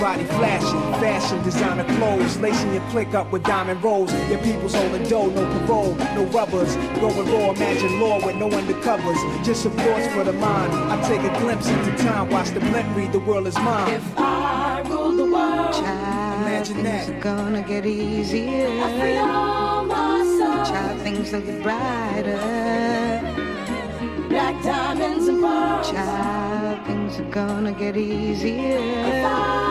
Body flashing, fashion, designer clothes, lacing your click up with diamond rolls. Your people's holding dough, no parole, no rubbers. Going raw, imagine law with no undercovers. Just some thoughts for the mind. I take a glimpse into time, watch the blimp read, the world is mine. If I rule the world, child, imagine things that. are gonna get easier. I free all my soul. Child, things will get brighter. Black diamonds and pearls. Child, things are gonna get easier. If I